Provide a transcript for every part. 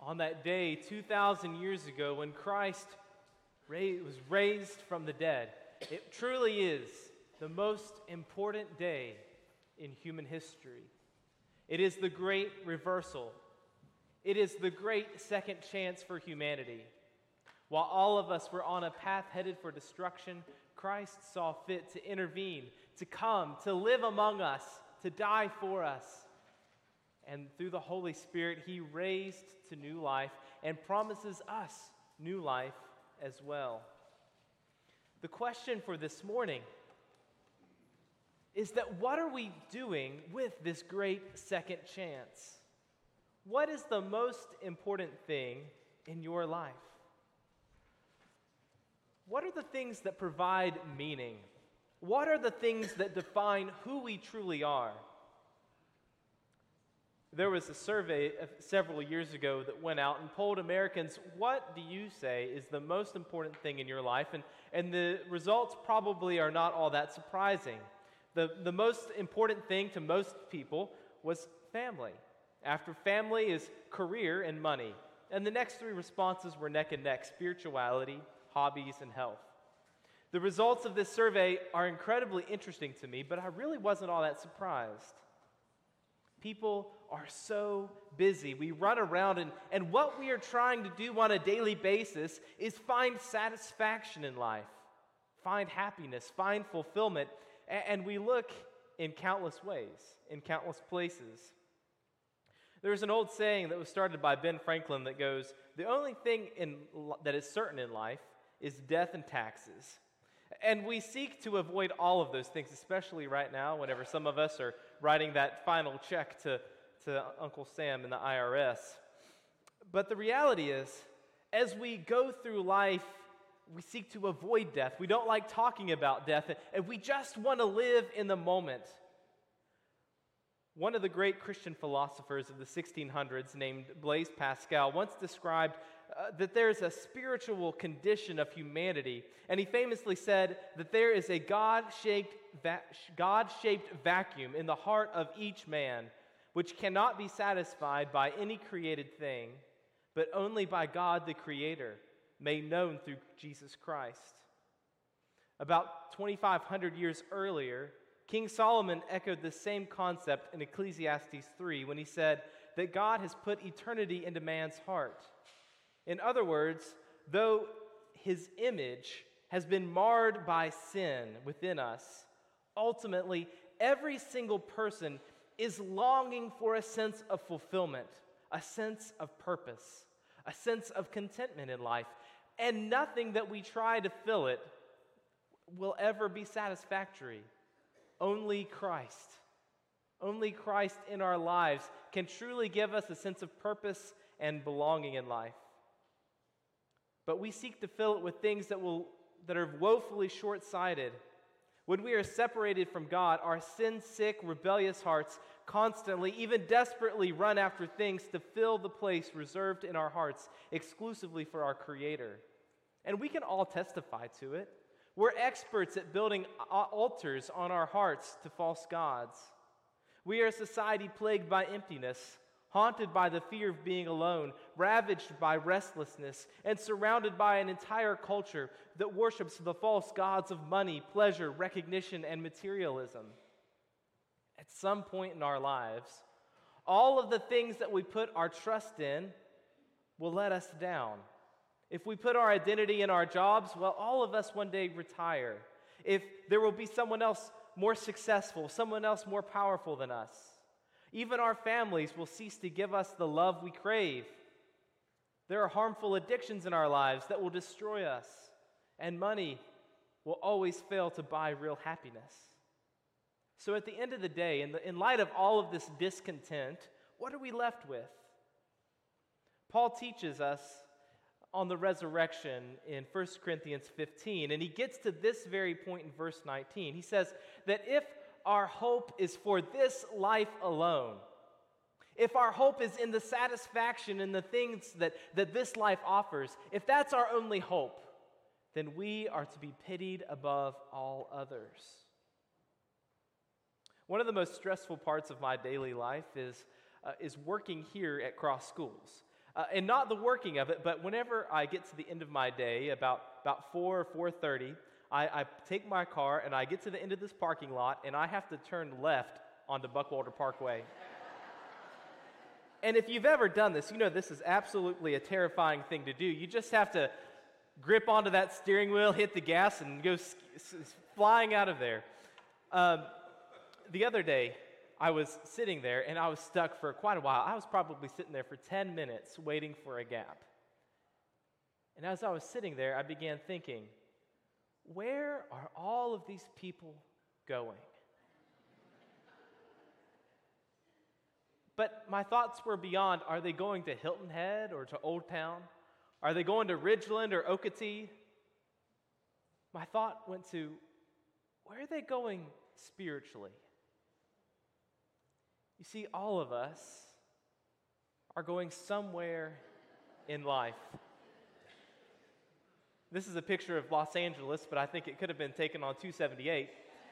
On that day 2,000 years ago when Christ was raised from the dead, it truly is the most important day in human history. It is the great reversal. It is the great second chance for humanity. While all of us were on a path headed for destruction, Christ saw fit to intervene, to come, to live among us, to die for us. And through the Holy Spirit, He raised to new life and promises us new life as well. The question for this morning is that what are we doing with this great second chance? What is the most important thing in your life? What are the things that provide meaning? What are the things that define who we truly are? There was a survey several years ago that went out and polled Americans, what do you say is the most important thing in your life? And the results probably are not all that surprising. The most important thing to most people was family. After family is career and money. And the next three responses were neck and neck: spirituality, hobbies, and health. The results of this survey are incredibly interesting to me, but I really wasn't all that surprised. People are so busy. We run around, and what we are trying to do on a daily basis is find satisfaction in life, find happiness, find fulfillment, and we look in countless ways, in countless places. There's an old saying that was started by Ben Franklin that goes, the only thing that is certain in life is death and taxes. And we seek to avoid all of those things, especially right now, whenever some of us are writing that final check to Uncle Sam in the IRS. But the reality is, as we go through life, we seek to avoid death. We don't like talking about death, and we just want to live in the moment. One of the great Christian philosophers of the 1600s, named Blaise Pascal, once described that there is a spiritual condition of humanity, and he famously said that there is a God-shaped vacuum in the heart of each man, which cannot be satisfied by any created thing, but only by God the Creator, made known through Jesus Christ. About 2,500 years earlier, King Solomon echoed the same concept in Ecclesiastes 3 when he said that God has put eternity into man's heart. In other words, though his image has been marred by sin within us, ultimately every single person is longing for a sense of fulfillment, a sense of purpose, a sense of contentment in life, and nothing that we try to fill it will ever be satisfactory. Only Christ in our lives can truly give us a sense of purpose and belonging in life. But we seek to fill it with things that are woefully short-sighted. When we are separated from God, our sin-sick, rebellious hearts constantly, even desperately run after things to fill the place reserved in our hearts exclusively for our Creator. And we can all testify to it. We're experts at building altars on our hearts to false gods. We are a society plagued by emptiness, haunted by the fear of being alone, ravaged by restlessness, and surrounded by an entire culture that worships the false gods of money, pleasure, recognition, and materialism. At some point in our lives, all of the things that we put our trust in will let us down. If we put our identity in our jobs, well, all of us one day retire. If there will be someone else more successful, someone else more powerful than us, even our families will cease to give us the love we crave. There are harmful addictions in our lives that will destroy us, and money will always fail to buy real happiness. So at the end of the day, in light of all of this discontent, what are we left with? Paul teaches us on the resurrection in 1 Corinthians 15, and he gets to this very point in verse 19. He says that if our hope is for this life alone, if our hope is in the satisfaction in the things that this life offers, if that's our only hope, then we are to be pitied above all others. One of the most stressful parts of my daily life is working here at Cross Schools. And not the working of it, but whenever I get to the end of my day, about 4 or 4:30, I take my car and I get to the end of this parking lot, and I have to turn left onto Buckwalter Parkway. And if you've ever done this, you know this is absolutely a terrifying thing to do. You just have to grip onto that steering wheel, hit the gas, and go flying out of there. The other day, I was sitting there, and I was stuck for quite a while. I was probably sitting there for 10 minutes waiting for a gap. And as I was sitting there, I began thinking, where are all of these people going? But my thoughts were beyond, are they going to Hilton Head or to Old Town? Are they going to Ridgeland or Okatee? My thought went to, where are they going spiritually? You see, all of us are going somewhere in life. This is a picture of Los Angeles, but I think it could have been taken on 278.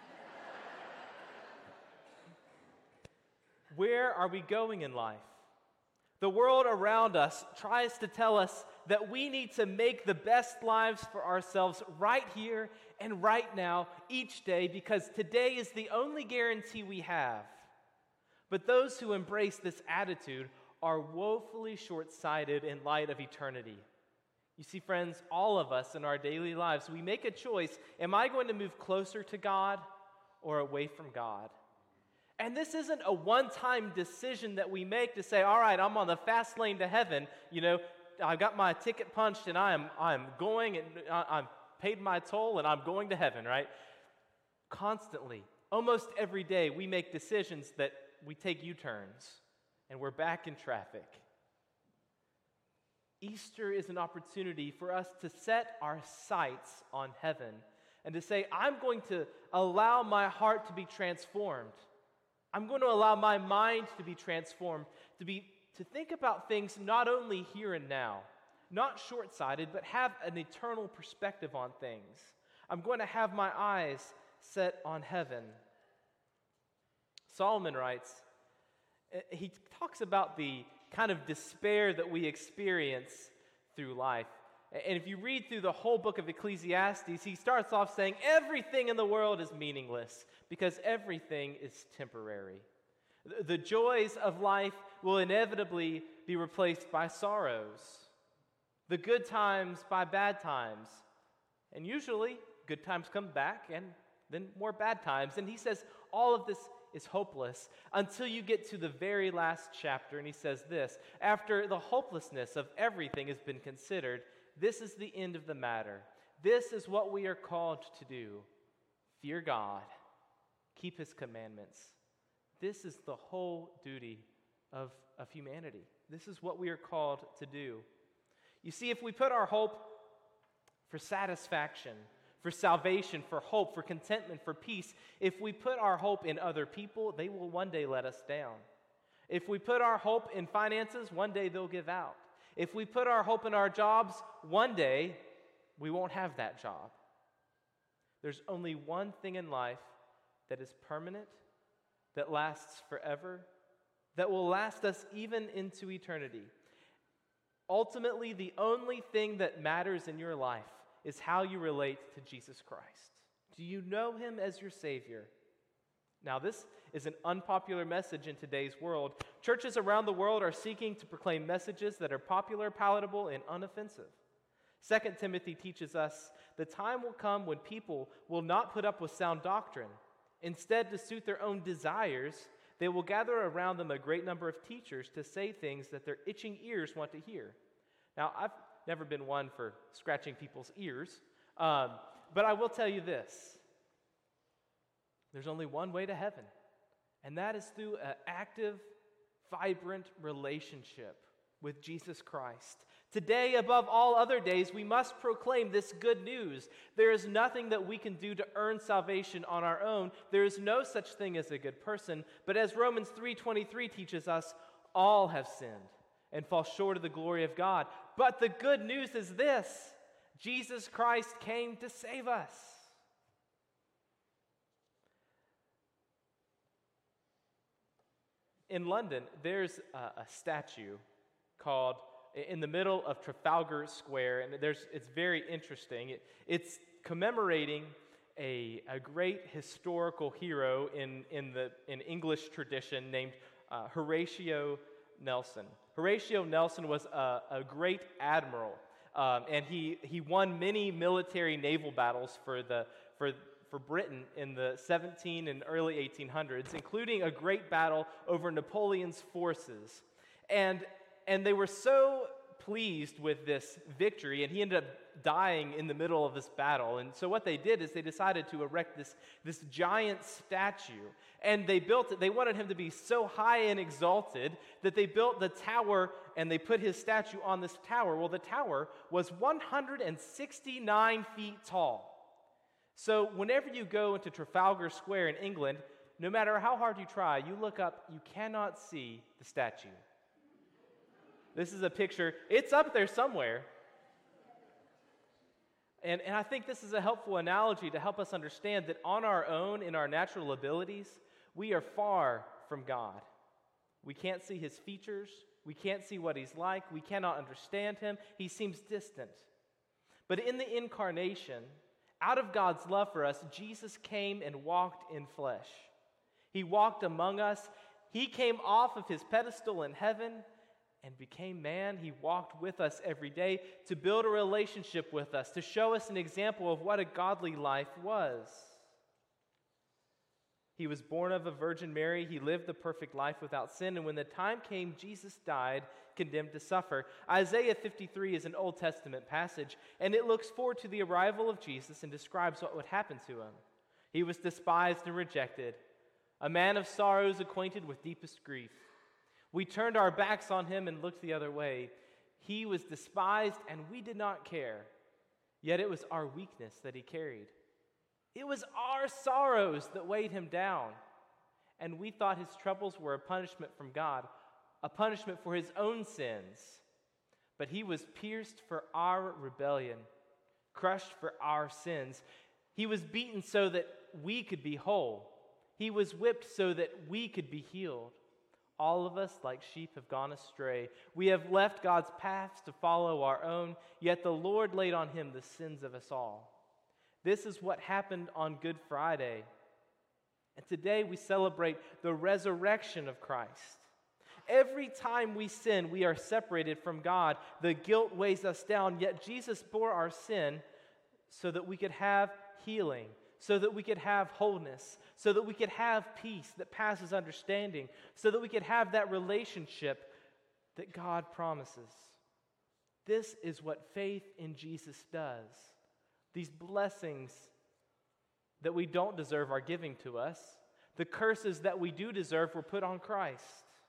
Where are we going in life? The world around us tries to tell us that we need to make the best lives for ourselves right here and right now, each day, because today is the only guarantee we have. But those who embrace this attitude are woefully short-sighted in light of eternity. You see, friends, all of us in our daily lives, we make a choice. Am I going to move closer to God or away from God? And this isn't a one-time decision that we make to say, all right, I'm on the fast lane to heaven. You know, I got my ticket punched and I'm going and I'm paid my toll and I'm going to heaven, right? Constantly, almost every day, we make decisions that we take U-turns and we're back in traffic. Easter is an opportunity for us to set our sights on heaven and to say, I'm going to allow my heart to be transformed. I'm going to allow my mind to be transformed, to think about things not only here and now, not short-sighted, but have an eternal perspective on things. I'm going to have my eyes set on heaven. Solomon writes, he talks about the kind of despair that we experience through life. And if you read through the whole book of Ecclesiastes, he starts off saying everything in the world is meaningless because everything is temporary. The joys of life will inevitably be replaced by sorrows, the good times by bad times. And usually, good times come back and then more bad times. And he says all of this is hopeless until you get to the very last chapter. And he says this, after the hopelessness of everything has been considered, this is the end of the matter. This is what we are called to do. Fear God. Keep his commandments. This is the whole duty of humanity. This is what we are called to do. You see, if we put our hope for satisfaction, for salvation, for hope, for contentment, for peace, if we put our hope in other people, they will one day let us down. If we put our hope in finances, one day they'll give out. If we put our hope in our jobs, one day we won't have that job. There's only one thing in life that is permanent, that lasts forever, that will last us even into eternity. Ultimately, the only thing that matters in your life is how you relate to Jesus Christ. Do you know him as your Savior? Now, this is an unpopular message in today's world. Churches around the world are seeking to proclaim messages that are popular, palatable, and unoffensive. 2 Timothy teaches us the time will come when people will not put up with sound doctrine. Instead, to suit their own desires, they will gather around them a great number of teachers to say things that their itching ears want to hear. Now, I've never been one for scratching people's ears, but I will tell you this. There's only one way to heaven, and that is through an active, vibrant relationship with Jesus Christ. Today, above all other days, we must proclaim this good news. There is nothing that we can do to earn salvation on our own. There is no such thing as a good person, but as Romans 3:23 teaches us, all have sinned and fall short of the glory of God. But the good news is this: Jesus Christ came to save us. In London, there's a statue called in the middle of Trafalgar Square, and it's very interesting. It's commemorating a great historical hero in English tradition named Horatio Nelson. Horatio Nelson was a great admiral, and he won many military naval battles for Britain in the 17 and early 1800s, including a great battle over Napoleon's forces. And they were so pleased with this victory, and he ended up dying in the middle of this battle. And so what they did is they decided to erect this giant statue, and they built it. They wanted him to be so high and exalted that they built the tower, and they put his statue on this tower. Well, the tower was 169 feet tall. So whenever you go into Trafalgar Square in England, no matter how hard you try, you look up, you cannot see the statue. This is a picture. It's up there somewhere. And I think this is a helpful analogy to help us understand that on our own, in our natural abilities, we are far from God. We can't see his features. We can't see what he's like. We cannot understand him. He seems distant. But in the incarnation, out of God's love for us, Jesus came and walked in flesh. He walked among us. He came off of his pedestal in heaven and became man. He walked with us every day to build a relationship with us, to show us an example of what a godly life was. He was born of a Virgin Mary. He lived the perfect life without sin. And when the time came, Jesus died, condemned to suffer. Isaiah 53 is an Old Testament passage, and it looks forward to the arrival of Jesus and describes what would happen to him. He was despised and rejected, a man of sorrows, acquainted with deepest grief. We turned our backs on him and looked the other way. He was despised, and we did not care. Yet it was our weakness that he carried. It was our sorrows that weighed him down, and we thought his troubles were a punishment from God, a punishment for his own sins. But he was pierced for our rebellion, crushed for our sins. He was beaten so that we could be whole. He was whipped so that we could be healed. All of us, like sheep, have gone astray. We have left God's paths to follow our own, yet the Lord laid on him the sins of us all. This is what happened on Good Friday. And today we celebrate the resurrection of Christ. Every time we sin, we are separated from God. The guilt weighs us down, yet Jesus bore our sin so that we could have healing, so that we could have wholeness, so that we could have peace that passes understanding, so that we could have that relationship that God promises. This is what faith in Jesus does. These blessings that we don't deserve are giving to us. The curses that we do deserve were put on Christ.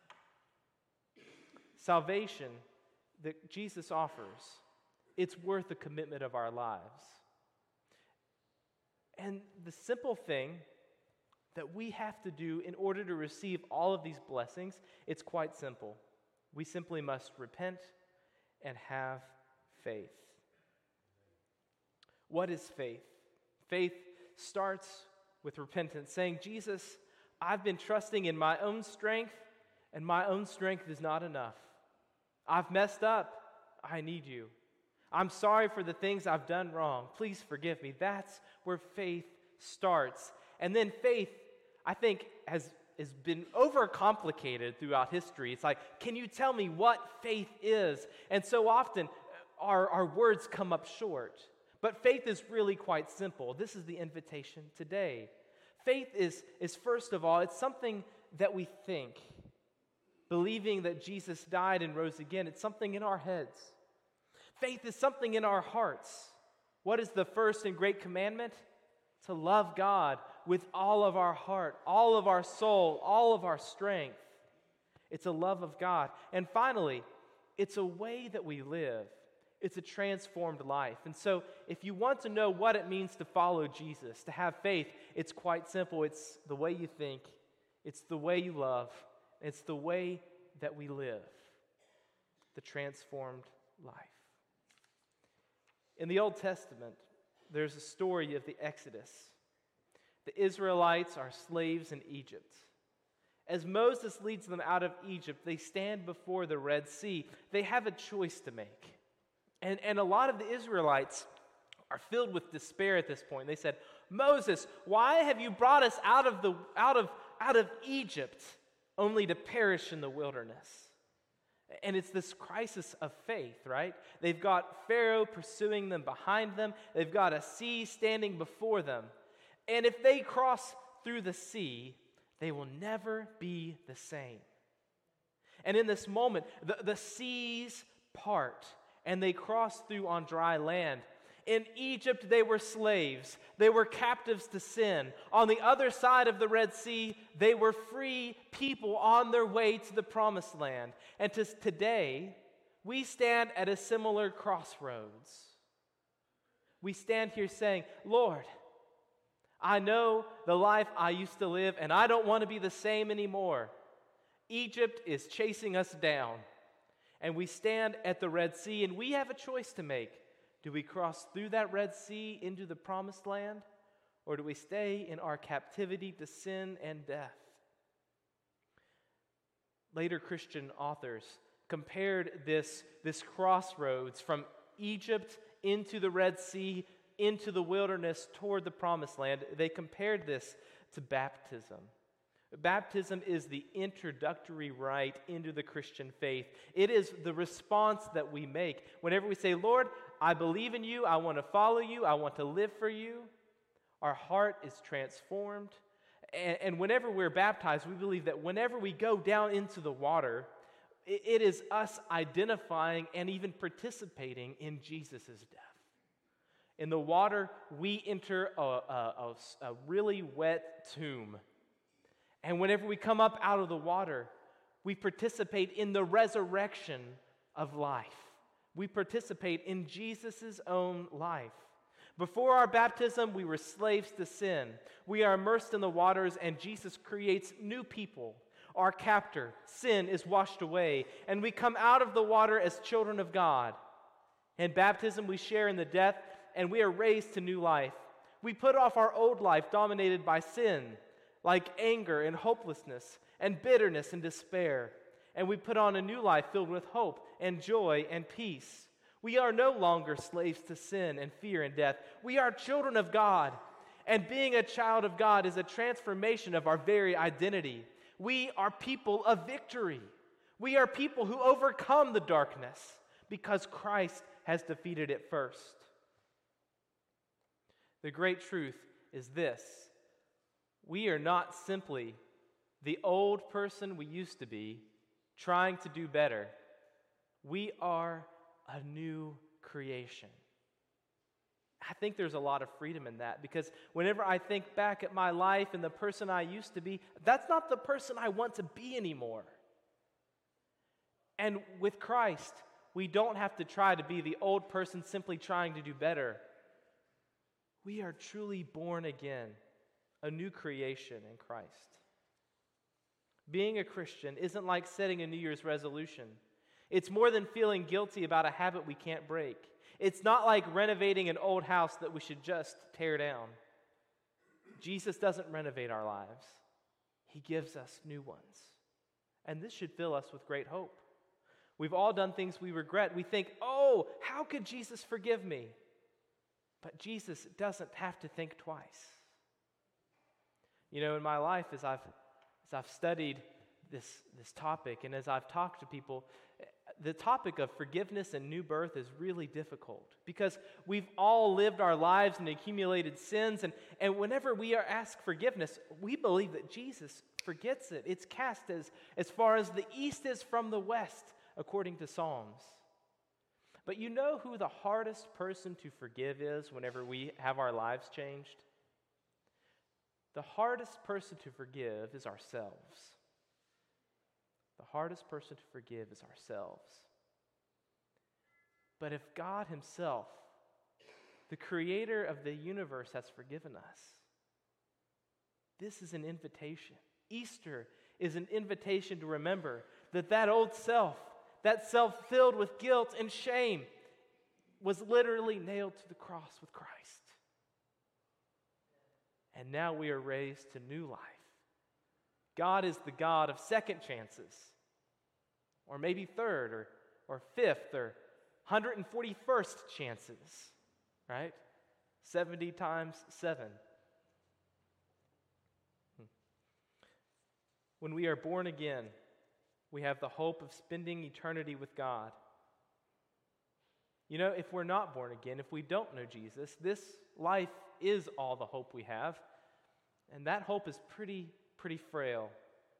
Salvation that Jesus offers, it's worth the commitment of our lives. And the simple thing that we have to do in order to receive all of these blessings, it's quite simple. We simply must repent and have faith. What is faith? Faith starts with repentance, saying, Jesus, I've been trusting in my own strength, and my own strength is not enough. I've messed up. I need you. I'm sorry for the things I've done wrong. Please forgive me. That's where faith starts. And then faith, I think, has been overcomplicated throughout history. It's like, can you tell me what faith is? And so often, our words come up short. But faith is really quite simple. This is the invitation today. Faith is first of all, it's something that we think. Believing that Jesus died and rose again, it's something in our heads. Faith is something in our hearts. What is the first and great commandment? To love God with all of our heart, all of our soul, all of our strength. It's a love of God. And finally, it's a way that we live. It's a transformed life. And so if you want to know what it means to follow Jesus, to have faith, it's quite simple. It's the way you think. It's the way you love. It's the way that we live. The transformed life. In the Old Testament, there's a story of the Exodus. The Israelites are slaves in Egypt. As Moses leads them out of Egypt, they stand before the Red Sea. They have a choice to make. And a lot of the Israelites are filled with despair at this point. They said, Moses, why have you brought us out of Egypt only to perish in the wilderness? And it's this crisis of faith, right? They've got Pharaoh pursuing them behind them. They've got a sea standing before them. And if they cross through the sea, they will never be the same. And in this moment, the seas part, and they cross through on dry land. In Egypt, they were slaves. They were captives to sin. On the other side of the Red Sea, they were free people on their way to the Promised Land. And today, we stand at a similar crossroads. We stand here saying, Lord, I know the life I used to live, and I don't want to be the same anymore. Egypt is chasing us down. And we stand at the Red Sea, and we have a choice to make. Do we cross through that Red Sea into the Promised Land, or do we stay in our captivity to sin and death? Later Christian authors compared this crossroads from Egypt into the Red Sea, into the wilderness toward the Promised Land. They compared this to baptism. Baptism is the introductory rite into the Christian faith. It is the response that we make whenever we say, Lord, I believe in you, I want to follow you, I want to live for you. Our heart is transformed. And whenever we're baptized, we believe that whenever we go down into the water, it is us identifying and even participating in Jesus' death. In the water, we enter a really wet tomb. And whenever we come up out of the water, we participate in the resurrection of life. We participate in Jesus' own life. Before our baptism, we were slaves to sin. We are immersed in the waters, and Jesus creates new people. Our captor, sin, is washed away, and we come out of the water as children of God. In baptism, we share in the death, and we are raised to new life. We put off our old life dominated by sin, like anger and hopelessness and bitterness and despair. And we put on a new life filled with hope and joy and peace. We are no longer slaves to sin and fear and death. We are children of God. And being a child of God is a transformation of our very identity. We are people of victory. We are people who overcome the darkness because Christ has defeated it first. The great truth is this. We are not simply the old person we used to be trying to do better. We are a new creation. I think there's a lot of freedom in that because whenever I think back at my life and the person I used to be, that's not the person I want to be anymore. And with Christ, we don't have to try to be the old person simply trying to do better. We are truly born again. A new creation in Christ. Being a Christian isn't like setting a New Year's resolution. It's more than feeling guilty about a habit we can't break. It's not like renovating an old house that we should just tear down. Jesus doesn't renovate our lives. He gives us new ones. And this should fill us with great hope. We've all done things we regret. We think, oh, how could Jesus forgive me? But Jesus doesn't have to think twice. You know, in my life, as I've studied this topic and as I've talked to people, the topic of forgiveness and new birth is really difficult because we've all lived our lives and accumulated sins, and whenever we are asked forgiveness, we believe that Jesus forgets it. It's cast as far as the east is from the west, according to Psalms. But you know who the hardest person to forgive is whenever we have our lives changed? The hardest person to forgive is ourselves. The hardest person to forgive is ourselves. But if God Himself, the creator of the universe, has forgiven us, this is an invitation. Easter is an invitation to remember that old self, that self filled with guilt and shame, was literally nailed to the cross with Christ. And now we are raised to new life. God is the God of second chances, or maybe third, or fifth, or 141st chances, right? 70 times 7. When we are born again, we have the hope of spending eternity with God. You know, if we're not born again, if we don't know Jesus, this life is all the hope we have, and that hope is pretty frail.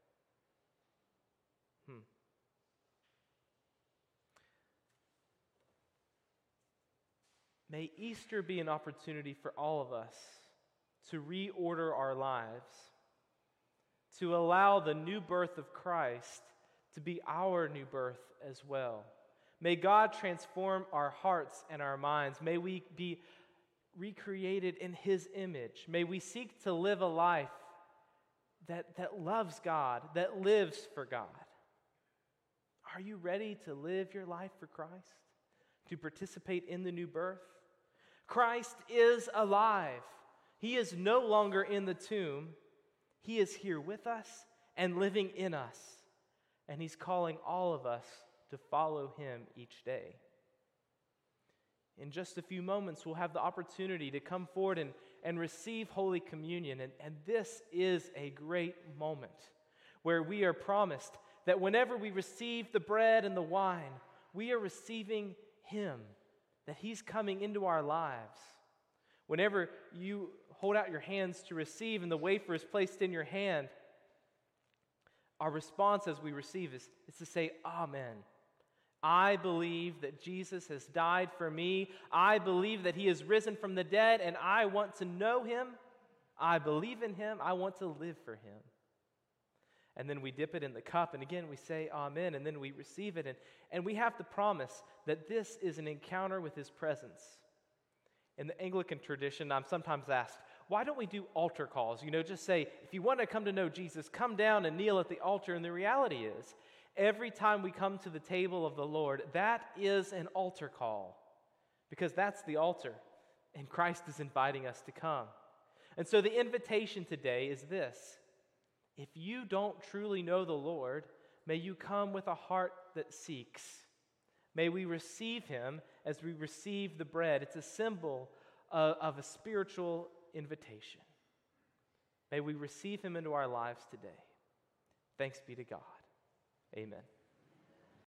May Easter be an opportunity for all of us to reorder our lives, to allow the new birth of Christ to be our new birth as well. May God transform our hearts and our minds. May we be recreated in His image. May we seek to live a life that loves God, that lives for God. Are you ready to live your life for Christ? To participate in the new birth? Christ is alive. He is no longer in the tomb. He is here with us and living in us. And He's calling all of us to follow Him each day. In just a few moments, we'll have the opportunity to come forward and receive Holy Communion. And this is a great moment where we are promised that whenever we receive the bread and the wine, we are receiving Him, that He's coming into our lives. Whenever you hold out your hands to receive and the wafer is placed in your hand, our response as we receive is to say, Amen. I believe that Jesus has died for me. I believe that He is risen from the dead, and I want to know Him. I believe in Him. I want to live for Him. And then we dip it in the cup, and again we say Amen, and then we receive it. And we have to promise that this is an encounter with His presence. In the Anglican tradition, I'm sometimes asked, why don't we do altar calls? You know, just say, if you want to come to know Jesus, come down and kneel at the altar. And the reality is, every time we come to the table of the Lord, that is an altar call, because that's the altar, and Christ is inviting us to come. And so the invitation today is this: if you don't truly know the Lord, may you come with a heart that seeks. May we receive Him as we receive the bread. It's a symbol of a spiritual invitation. May we receive Him into our lives today. Thanks be to God. Amen.